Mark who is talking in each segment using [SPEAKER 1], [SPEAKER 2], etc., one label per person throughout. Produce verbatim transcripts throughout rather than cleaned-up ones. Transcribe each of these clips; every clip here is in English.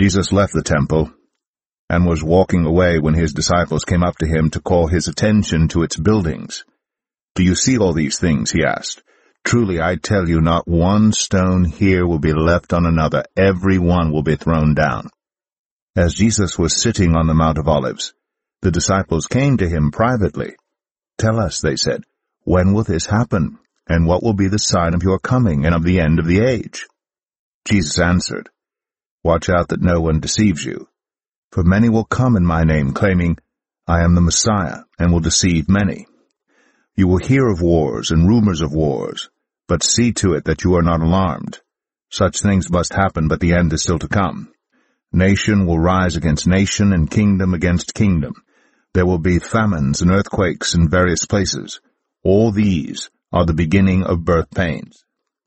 [SPEAKER 1] Jesus left the temple and was walking away when his disciples came up to him to call his attention to its buildings. "Do you see all these things?" he asked. "Truly I tell you, not one stone here will be left on another. Every one will be thrown down." As Jesus was sitting on the Mount of Olives, the disciples came to him privately. "Tell us," they said, "when will this happen? And what will be the sign of your coming and of the end of the age?" Jesus answered, "Watch out that no one deceives you. For many will come in my name, claiming, 'I am the Messiah,' and will deceive many. You will hear of wars and rumors of wars, but see to it that you are not alarmed. Such things must happen, but the end is still to come. Nation will rise against nation, and kingdom against kingdom. There will be famines and earthquakes in various places. All these are the beginning of birth pains.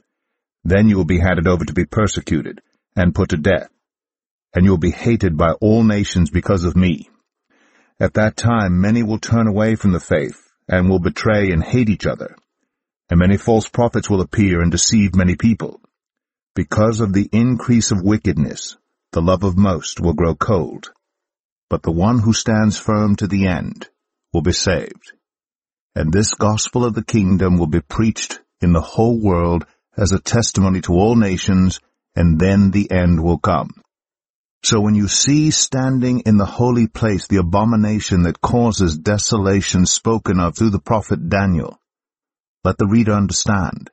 [SPEAKER 1] Then you will be handed over to be persecuted and put to death, and you will be hated by all nations because of me. At that time many will turn away from the faith, and will betray and hate each other. And many false prophets will appear and deceive many people. Because of the increase of wickedness, the love of most will grow cold. But the one who stands firm to the end will be saved. And this gospel of the kingdom will be preached in the whole world as a testimony to all nations, and then the end will come. So when you see standing in the holy place the abomination that causes desolation spoken of through the prophet Daniel, let the reader understand.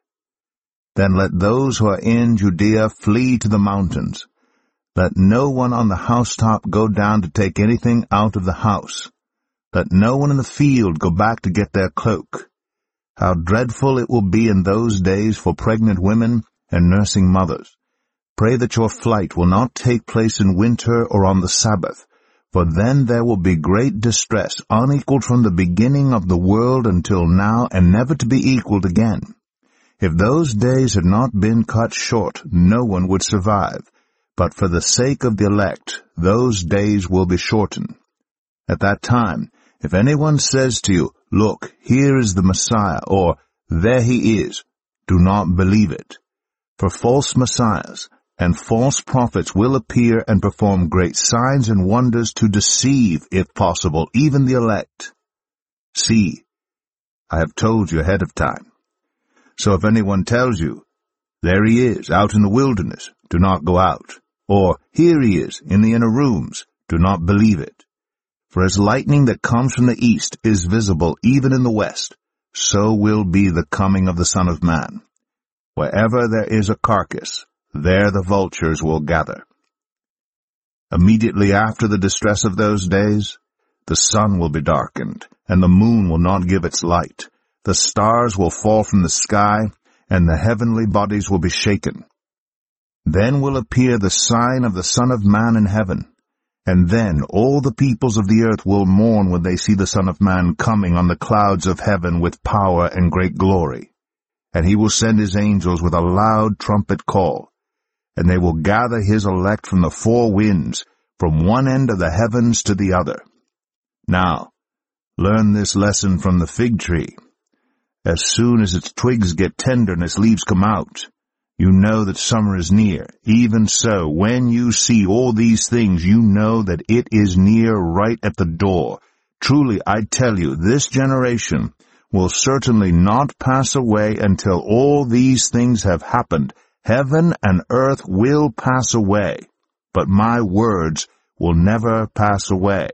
[SPEAKER 1] Then let those who are in Judea flee to the mountains. Let no one on the housetop go down to take anything out of the house. Let no one in the field go back to get their cloak. How dreadful it will be in those days for pregnant women and nursing mothers. Pray that your flight will not take place in winter or on the Sabbath, for then there will be great distress, unequaled from the beginning of the world until now, and never to be equaled again. If those days had not been cut short, no one would survive. But for the sake of the elect, those days will be shortened. At that time, if anyone says to you, 'Look, here is the Messiah,' or 'There he is,' do not believe it. For false messiahs and false prophets will appear and perform great signs and wonders to deceive, if possible, even the elect. See, I have told you ahead of time. So if anyone tells you, 'There he is, out in the wilderness,' do not go out. Or, 'Here he is, in the inner rooms,' do not believe it. For as lightning that comes from the east is visible even in the west, so will be the coming of the Son of Man. Wherever there is a carcass, there the vultures will gather. Immediately after the distress of those days, the sun will be darkened, and the moon will not give its light. The stars will fall from the sky, and the heavenly bodies will be shaken. Then will appear the sign of the Son of Man in heaven, and then all the peoples of the earth will mourn when they see the Son of Man coming on the clouds of heaven with power and great glory. And he will send his angels with a loud trumpet call, and they will gather his elect from the four winds, from one end of the heavens to the other. Now, learn this lesson from the fig tree. As soon as its twigs get tender and its leaves come out, you know that summer is near. Even so, when you see all these things, you know that it is near, right at the door. Truly, I tell you, this generation will certainly not pass away until all these things have happened. Heaven and earth will pass away, but my words will never pass away.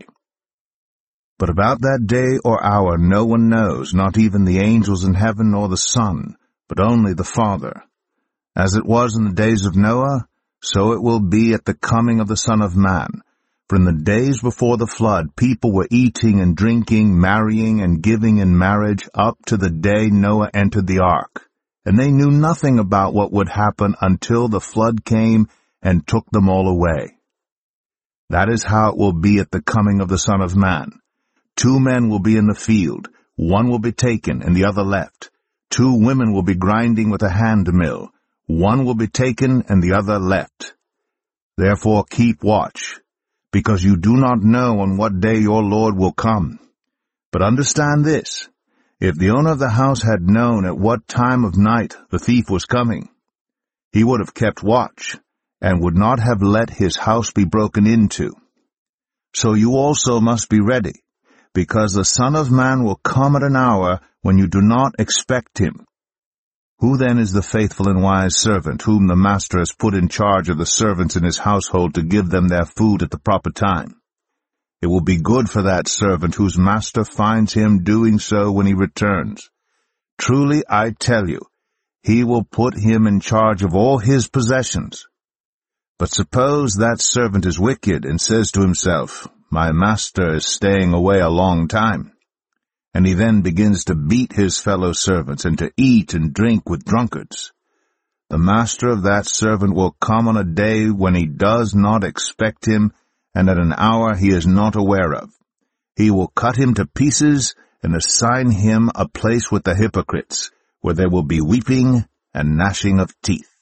[SPEAKER 1] But about that day or hour no one knows, not even the angels in heaven nor the Son, but only the Father. As it was in the days of Noah, so it will be at the coming of the Son of Man. For in the days before the flood, people were eating and drinking, marrying and giving in marriage, up to the day Noah entered the ark. And they knew nothing about what would happen until the flood came and took them all away. That is how it will be at the coming of the Son of Man. Two men will be in the field, one will be taken and the other left. Two women will be grinding with a hand mill, one will be taken and the other left. Therefore keep watch, because you do not know on what day your Lord will come. But understand this, if the owner of the house had known at what time of night the thief was coming, he would have kept watch and would not have let his house be broken into. So you also must be ready, because the Son of Man will come at an hour when you do not expect him. Who then is the faithful and wise servant, whom the master has put in charge of the servants in his household to give them their food at the proper time? It will be good for that servant whose master finds him doing so when he returns. Truly, I tell you, he will put him in charge of all his possessions. But suppose that servant is wicked and says to himself, My master is staying away a long time. And he then begins to beat his fellow servants and to eat and drink with drunkards. The master of that servant will come on a day when he does not expect him, and at an hour he is not aware of. He will cut him to pieces and assign him a place with the hypocrites, where there will be weeping and gnashing of teeth.